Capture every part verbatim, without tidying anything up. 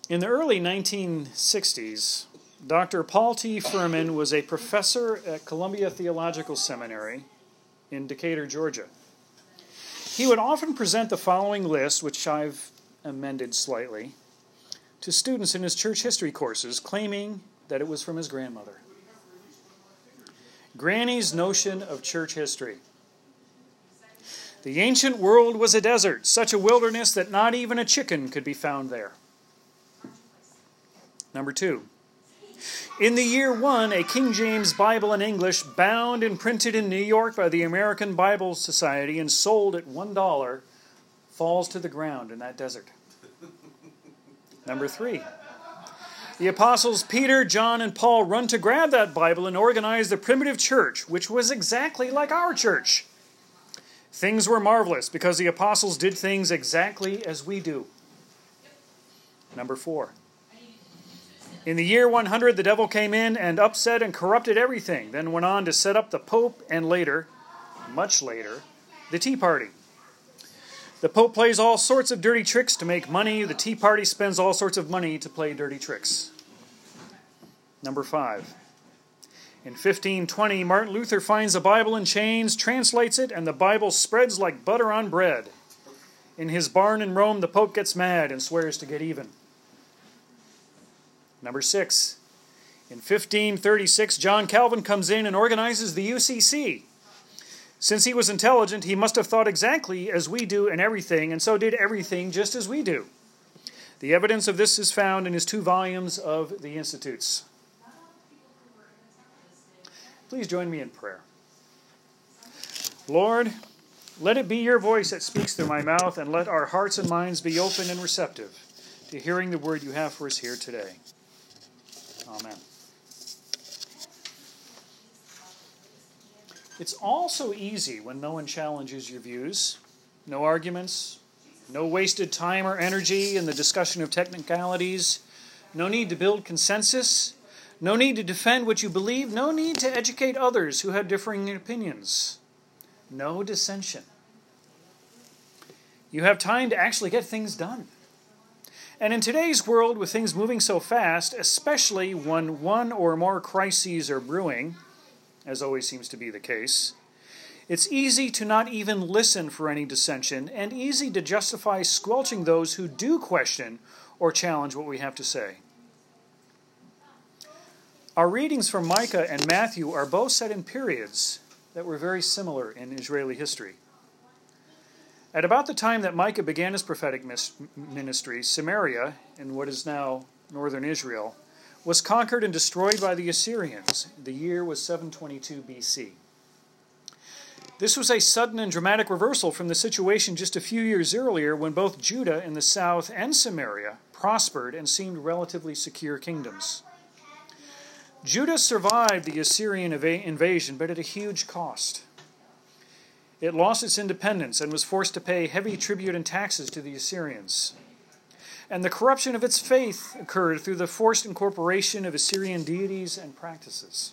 In the early nineteen sixties, Doctor Paul T. Furman was a professor at Columbia Theological Seminary in Decatur, Georgia. He would often present the following list, which I've amended slightly, to students in his church history courses, claiming that it was from his grandmother. Granny's notion of church history. The ancient world was a desert, such a wilderness that not even a chicken could be found there. Number two. In the year one, a King James Bible in English, bound and printed in New York by the American Bible Society and sold at one dollar, falls to the ground in that desert. Number three. The apostles Peter, John, and Paul run to grab that Bible and organize the primitive church, which was exactly like our church. Things were marvelous because the apostles did things exactly as we do. Number four. In the year one hundred, the devil came in and upset and corrupted everything, then went on to set up the Pope and later, much later, the Tea Party. The Pope plays all sorts of dirty tricks to make money. The Tea Party spends all sorts of money to play dirty tricks. Number five. In fifteen twenty, Martin Luther finds a Bible in chains, translates it, and the Bible spreads like butter on bread. In his barn in Rome, the Pope gets mad and swears to get even. Number six. In fifteen thirty-six, John Calvin comes in and organizes the U C C. Since he was intelligent, he must have thought exactly as we do in everything, and so did everything just as we do. The evidence of this is found in his two volumes of the Institutes. Please join me in prayer. Lord, let it be your voice that speaks through my mouth, and let our hearts and minds be open and receptive to hearing the word you have for us here today. Amen. It's all so easy when no one challenges your views. No arguments, no wasted time or energy in the discussion of technicalities, no need to build consensus, no need to defend what you believe, no need to educate others who have differing opinions. No dissension. You have time to actually get things done. And in today's world, with things moving so fast, especially when one or more crises are brewing, as always seems to be the case, it's easy to not even listen for any dissension and easy to justify squelching those who do question or challenge what we have to say. Our readings from Micah and Matthew are both set in periods that were very similar in Israeli history. At about the time that Micah began his prophetic ministry, Samaria, in what is now northern Israel, was conquered and destroyed by the Assyrians. The year was seven twenty-two B C. This was a sudden and dramatic reversal from the situation just a few years earlier when both Judah in the south and Samaria prospered and seemed relatively secure kingdoms. Judah survived the Assyrian inv- invasion, but at a huge cost. It lost its independence and was forced to pay heavy tribute and taxes to the Assyrians. And the corruption of its faith occurred through the forced incorporation of Assyrian deities and practices.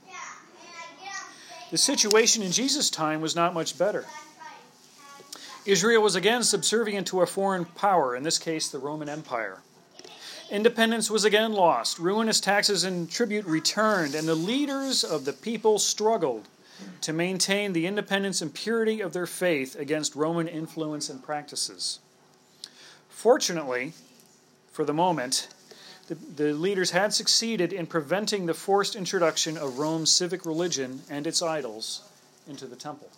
The situation in Jesus' time was not much better. Israel was again subservient to a foreign power, in this case the Roman Empire. Independence was again lost, ruinous taxes and tribute returned, and the leaders of the people struggled to maintain the independence and purity of their faith against Roman influence and practices. Fortunately, for the moment, the, the leaders had succeeded in preventing the forced introduction of Rome's civic religion and its idols into the temple.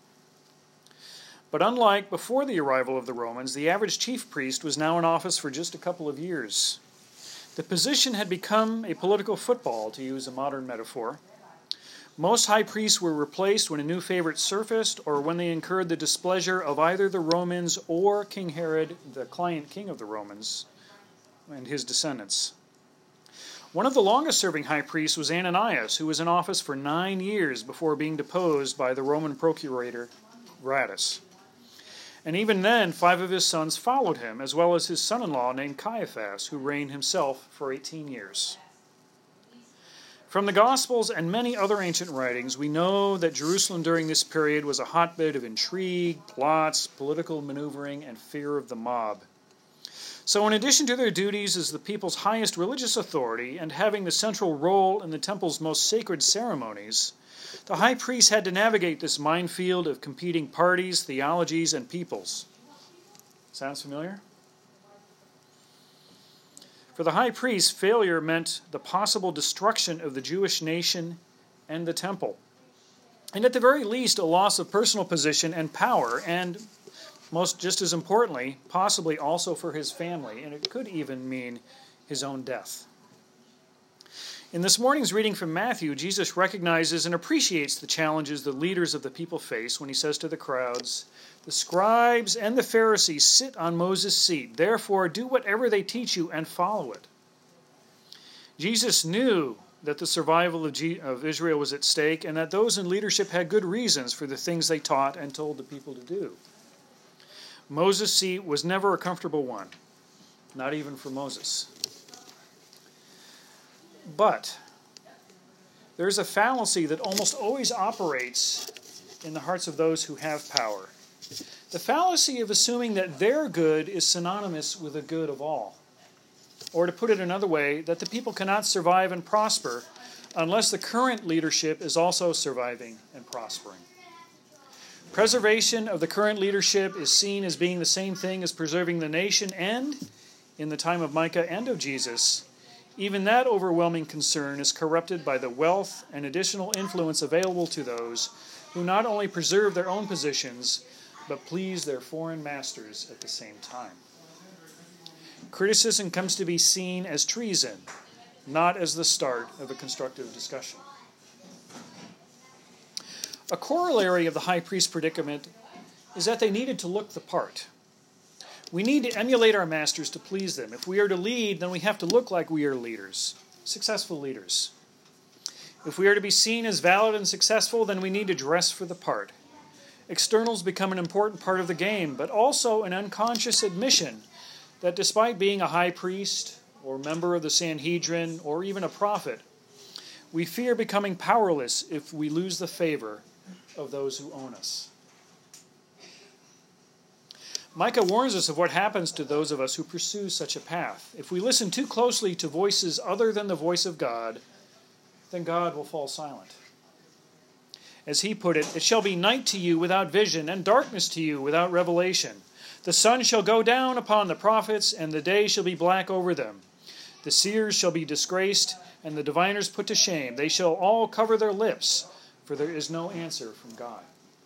But unlike before the arrival of the Romans, the average chief priest was now in office for just a couple of years. The position had become a political football, to use a modern metaphor. Most high priests were replaced when a new favorite surfaced or when they incurred the displeasure of either the Romans or King Herod, the client king of the Romans, and his descendants. One of the longest-serving high priests was Ananias, who was in office for nine years before being deposed by the Roman procurator Gratus. And even then, five of his sons followed him, as well as his son-in-law named Caiaphas, who reigned himself for eighteen years. From the Gospels and many other ancient writings, we know that Jerusalem during this period was a hotbed of intrigue, plots, political maneuvering, and fear of the mob. So in addition to their duties as the people's highest religious authority and having the central role in the temple's most sacred ceremonies, the high priest had to navigate this minefield of competing parties, theologies, and peoples. Sounds familiar? For the high priest, failure meant the possible destruction of the Jewish nation and the temple, and at the very least a loss of personal position and power, and most just as importantly, possibly also for his family, and it could even mean his own death. In this morning's reading from Matthew, Jesus recognizes and appreciates the challenges the leaders of the people face when he says to the crowds, "The scribes and the Pharisees sit on Moses' seat. Therefore, do whatever they teach you and follow it." Jesus knew that the survival of, G- of Israel was at stake and that those in leadership had good reasons for the things they taught and told the people to do. Moses' seat was never a comfortable one, not even for Moses. But there's a fallacy that almost always operates in the hearts of those who have power. The fallacy of assuming that their good is synonymous with the good of all. Or to put it another way, that the people cannot survive and prosper unless the current leadership is also surviving and prospering. Preservation of the current leadership is seen as being the same thing as preserving the nation, and, in the time of Micah and of Jesus, even that overwhelming concern is corrupted by the wealth and additional influence available to those who not only preserve their own positions, but please their foreign masters at the same time. Criticism comes to be seen as treason, not as the start of a constructive discussion. A corollary of the high priest predicament is that they needed to look the part. We need to emulate our masters to please them. If we are to lead, then we have to look like we are leaders, successful leaders. If we are to be seen as valid and successful, then we need to dress for the part. Externals become an important part of the game, but also an unconscious admission that despite being a high priest or member of the Sanhedrin or even a prophet, we fear becoming powerless if we lose the favor of those who own us. Micah warns us of what happens to those of us who pursue such a path. If we listen too closely to voices other than the voice of God, then God will fall silent. As he put it, "It shall be night to you without vision, and darkness to you without revelation. The sun shall go down upon the prophets, and the day shall be black over them. The seers shall be disgraced, and the diviners put to shame. They shall all cover their lips, for there is no answer from God."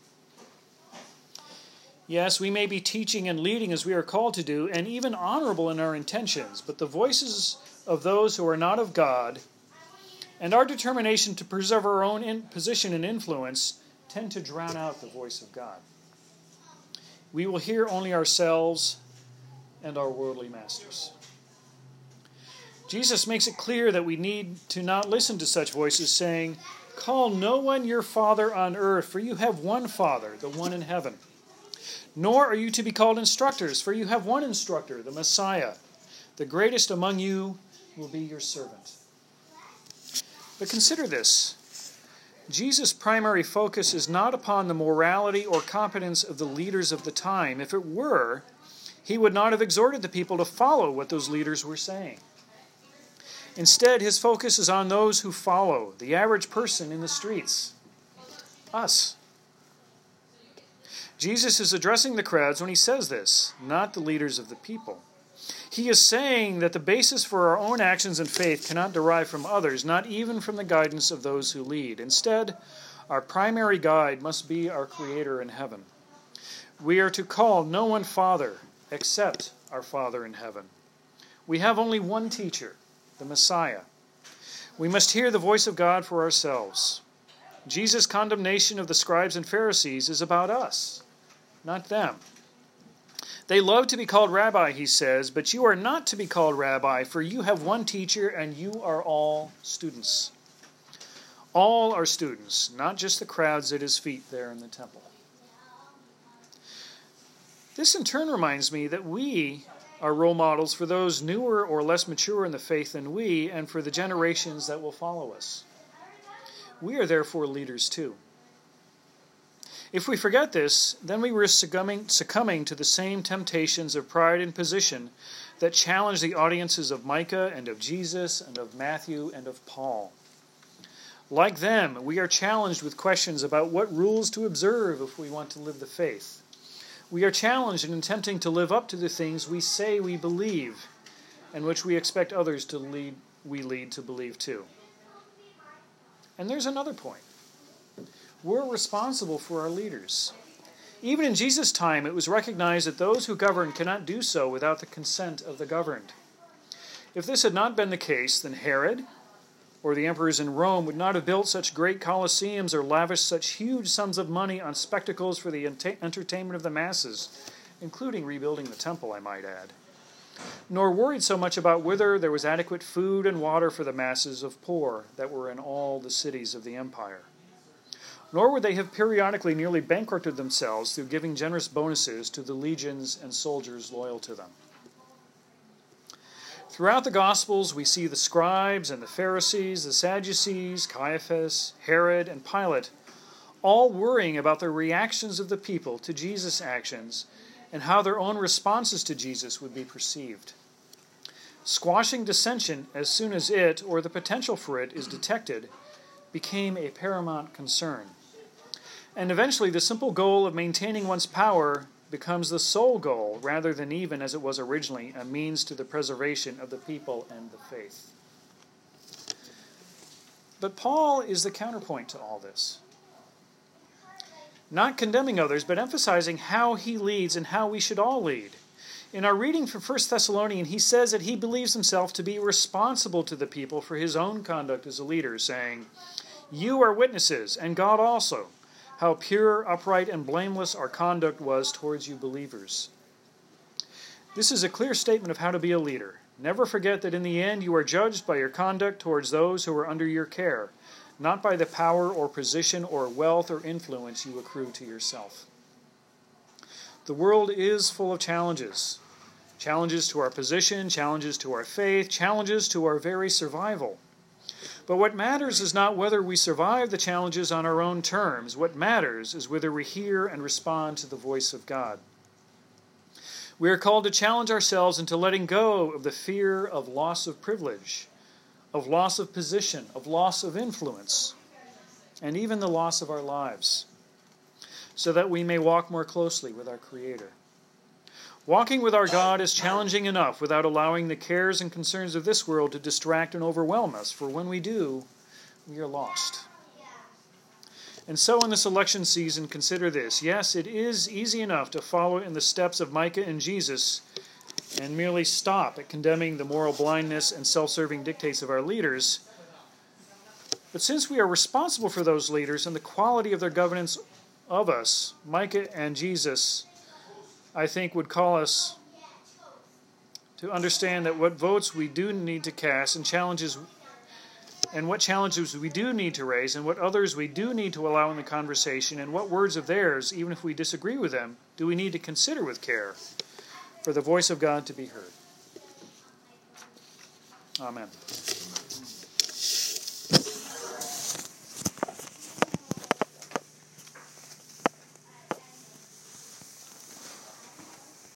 Yes, we may be teaching and leading as we are called to do, and even honorable in our intentions, but the voices of those who are not of God and our determination to preserve our own in position and influence tend to drown out the voice of God. We will hear only ourselves and our worldly masters. Jesus makes it clear that we need to not listen to such voices, saying, "Call no one your father on earth, for you have one Father, the one in heaven. Nor are you to be called instructors, for you have one instructor, the Messiah. The greatest among you will be your servant." But consider this. Jesus' primary focus is not upon the morality or competence of the leaders of the time. If it were, he would not have exhorted the people to follow what those leaders were saying. Instead, his focus is on those who follow, the average person in the streets, us. Jesus is addressing the crowds when he says this, not the leaders of the people. He is saying that the basis for our own actions and faith cannot derive from others, not even from the guidance of those who lead. Instead, our primary guide must be our Creator in heaven. We are to call no one Father except our Father in heaven. We have only one teacher, the Messiah. We must hear the voice of God for ourselves. Jesus' condemnation of the scribes and Pharisees is about us, not them. They love to be called rabbi, he says, but you are not to be called rabbi, for you have one teacher and you are all students. All are students, not just the crowds at his feet there in the temple. This in turn reminds me that we are role models for those newer or less mature in the faith than we, and for the generations that will follow us. We are therefore leaders too. If we forget this, then we risk succumbing, succumbing to the same temptations of pride and position that challenge the audiences of Micah and of Jesus and of Matthew and of Paul. Like them, we are challenged with questions about what rules to observe if we want to live the faith. We are challenged in attempting to live up to the things we say we believe and which we expect others to lead, we lead to believe too. And there's another point. We're responsible for our leaders. Even in Jesus' time, it was recognized that those who govern cannot do so without the consent of the governed. If this had not been the case, then Herod or the emperors in Rome would not have built such great colosseums or lavished such huge sums of money on spectacles for the ent- entertainment of the masses, including rebuilding the temple, I might add, nor worried so much about whether there was adequate food and water for the masses of poor that were in all the cities of the empire. Nor would they have periodically nearly bankrupted themselves through giving generous bonuses to the legions and soldiers loyal to them. Throughout the Gospels, we see the scribes and the Pharisees, the Sadducees, Caiaphas, Herod, and Pilate all worrying about the reactions of the people to Jesus' actions and how their own responses to Jesus would be perceived. Squashing dissension as soon as it, or the potential for it, is detected became a paramount concern. And eventually the simple goal of maintaining one's power becomes the sole goal, rather than even, as it was originally, a means to the preservation of the people and the faith. But Paul is the counterpoint to all this. Not condemning others, but emphasizing how he leads and how we should all lead. In our reading from First Thessalonians, he says that he believes himself to be responsible to the people for his own conduct as a leader, saying, "You are witnesses, and God also, how pure, upright, and blameless our conduct was towards you believers." This is a clear statement of how to be a leader. Never forget that in the end you are judged by your conduct towards those who are under your care, not by the power or position or wealth or influence you accrue to yourself. The world is full of challenges. Challenges to our position, challenges to our faith, challenges to our very survival. But what matters is not whether we survive the challenges on our own terms. What matters is whether we hear and respond to the voice of God. We are called to challenge ourselves into letting go of the fear of loss of privilege, of loss of position, of loss of influence, and even the loss of our lives, so that we may walk more closely with our Creator. Walking with our God is challenging enough without allowing the cares and concerns of this world to distract and overwhelm us, for when we do, we are lost. And so in this election season, consider this. Yes, it is easy enough to follow in the steps of Micah and Jesus and merely stop at condemning the moral blindness and self-serving dictates of our leaders. But since we are responsible for those leaders and the quality of their governance of us, Micah and Jesus, I think, would call us to understand that what votes we do need to cast and challenges and what challenges we do need to raise and what others we do need to allow in the conversation and what words of theirs, even if we disagree with them, do we need to consider with care for the voice of God to be heard. Amen.